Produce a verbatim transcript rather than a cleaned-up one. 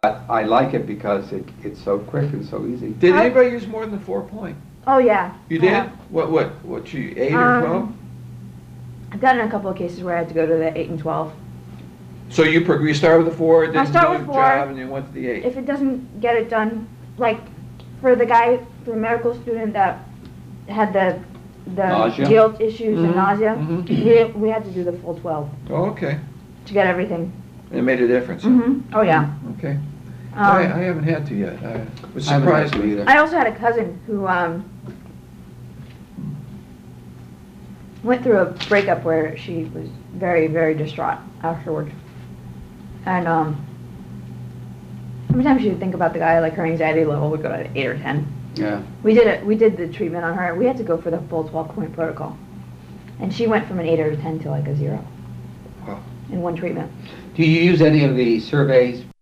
I like it because it, it's so quick and so easy. Did I- anybody use more than four point? Oh, yeah. You did? Uh, What, what, what, you, eight or Um, twelve? I've gotten a couple of cases where I had to go to the eight and twelve. So you, prog- you started with the four, didn't do start the with four. job, and you went to the eight? If it doesn't get it done, like, for the guy, for the medical student that had the, the Nausea? guilt issues and Mhm, nausea, mhm. we, we had to do the full twelve Oh, okay. to get everything. It made a difference. huh? hmm Oh, yeah. Okay. I, I Um, haven't had to yet. I was I haven't had surprised. to either. I also had a cousin who, um, went through a breakup where she was very, very distraught afterward. And, um, every time she would think about the guy, like her anxiety level would go to eight or ten. Yeah. We did it, we did the treatment on her, we had to go for the full twelve point protocol. And she went from an eight or a ten to like a zero Wow. in one treatment. Do you use any of the surveys